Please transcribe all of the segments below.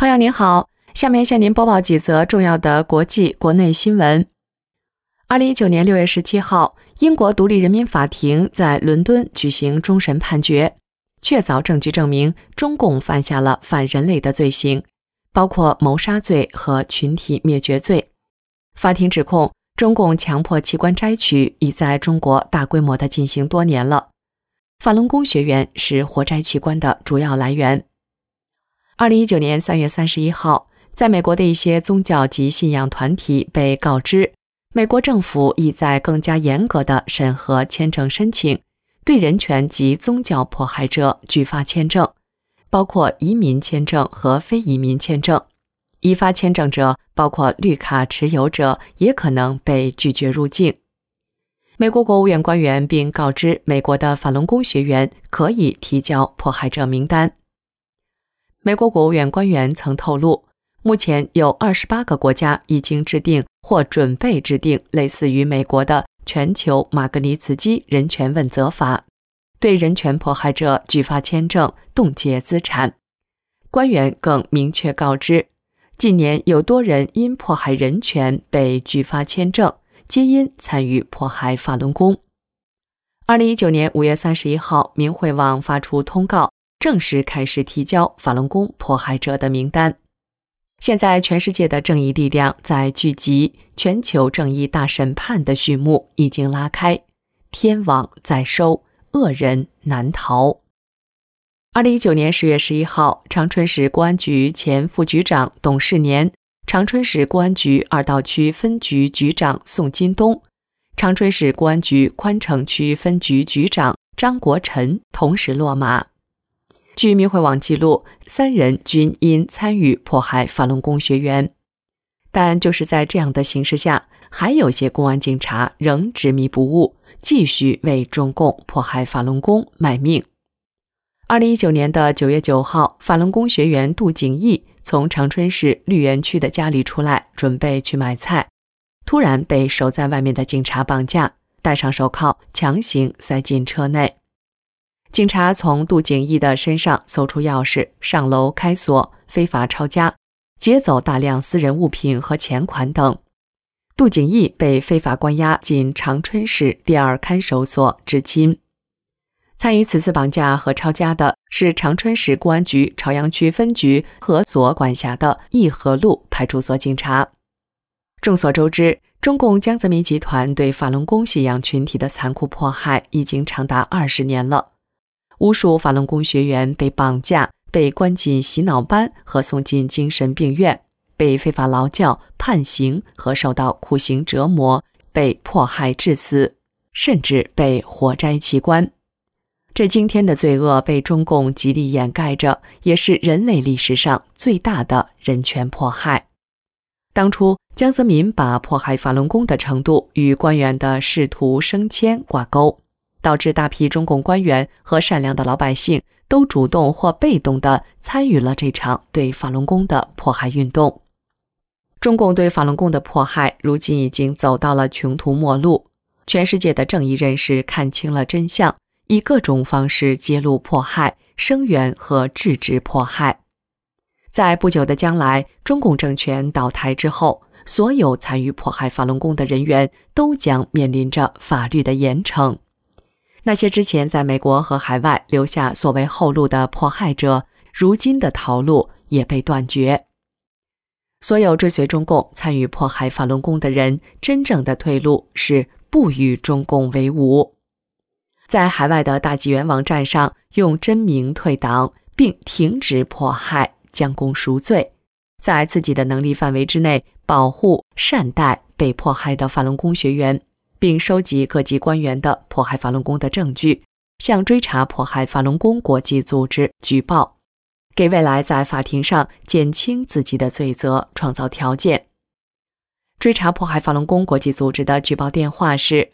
朋友您好，下面向您播报几则重要的国际国内新闻。2019年6月17号，英国独立人民法庭在伦敦举行终审判决，确凿证据证明中共犯下了反人类的罪行，包括谋杀罪和群体灭绝罪。法庭指控中共强迫器官摘取已在中国大规模地进行多年了。法轮功学员是活摘器官的主要来源。2019年3月31号，在美国的一些宗教及信仰团体被告知，美国政府已在更加严格地审核签证申请，对人权及宗教迫害者拒发签证，包括移民签证和非移民签证。已发签证者，包括绿卡持有者，也可能被拒绝入境。美国国务院官员并告知美国的法轮功学员可以提交迫害者名单。美国国务院官员曾透露，目前有28个国家已经制定或准备制定类似于美国的全球马格尼茨基人权问责法，对人权迫害者拒发签证、冻结资产。官员更明确告知，近年有多人因迫害人权被拒发签证，皆因参与迫害法轮功。2019年5月31号，明慧网发出通告，正式开始提交法轮功迫害者的名单。现在全世界的正义力量在聚集，全球正义大审判的序幕已经拉开，天网在收，恶人难逃。2019年10月11号，长春市公安局前副局长董世年、长春市公安局二道区分局局长宋金东、长春市公安局宽城区分局局长张国臣同时落马。据明慧网记录，3人均因参与迫害法轮功学员。但就是在这样的形势下，还有些公安警察仍执迷不悟，继续为中共迫害法轮功卖命。2019年的9月9号，法轮功学员杜景义从长春市绿园区的家里出来，准备去买菜，突然被守在外面的警察绑架，戴上手铐，强行塞进车内。警察从杜景义的身上搜出钥匙，上楼开锁，非法抄家，劫走大量私人物品和钱款等。杜景义被非法关押进长春市第2看守所至今。参与此次绑架和抄家的是长春市公安局朝阳区分局和所管辖的义和路派出所警察。众所周知，中共江泽民集团对法轮功信仰群体的残酷迫害已经长达20年了。无数法轮功学员被绑架，被关进洗脑班和送进精神病院，被非法劳教、判刑和受到酷刑折磨，被迫害致死，甚至被活摘器官。这惊天的罪恶被中共极力掩盖着，也是人类历史上最大的人权迫害。当初江泽民把迫害法轮功的程度与官员的仕途升迁挂钩，导致大批中共官员和善良的老百姓都主动或被动地参与了这场对法轮功的迫害运动。中共对法轮功的迫害如今已经走到了穷途末路，全世界的正义人士看清了真相，以各种方式揭露迫害、声援和制止迫害。在不久的将来，中共政权倒台之后，所有参与迫害法轮功的人员都将面临着法律的严惩。那些之前在美国和海外留下所谓后路的迫害者，如今的逃路也被断绝。所有追随中共参与迫害法轮功的人，真正的退路是不与中共为伍。在海外的大纪元网站上用真名退党，并停止迫害，将功赎罪，在自己的能力范围之内保护、善待被迫害的法轮功学员，并收集各级官员的迫害法轮功的证据，向追查迫害法轮功国际组织举报，给未来在法庭上减轻自己的罪责创造条件。追查迫害法轮功国际组织的举报电话是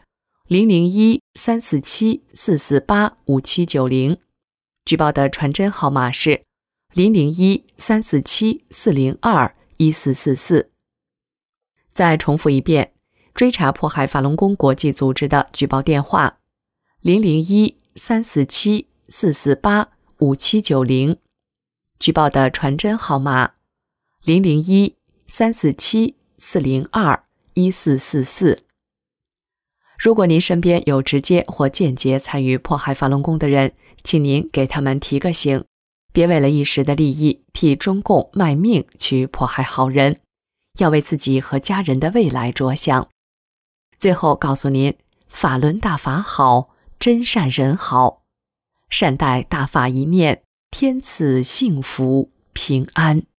001-347-448-5790，举报的传真号码是001-347-402-1444。再重复一遍，追查迫害法轮功国际组织的举报电话001-347-448-5790，举报的传真号码 001-347-402-1444。如果您身边有直接或间接参与迫害法轮功的人，请您给他们提个醒，别为了一时的利益替中共卖命去迫害好人，要为自己和家人的未来着想。最后告诉您，法轮大法好，真善人好，善待大法一念，天赐幸福平安。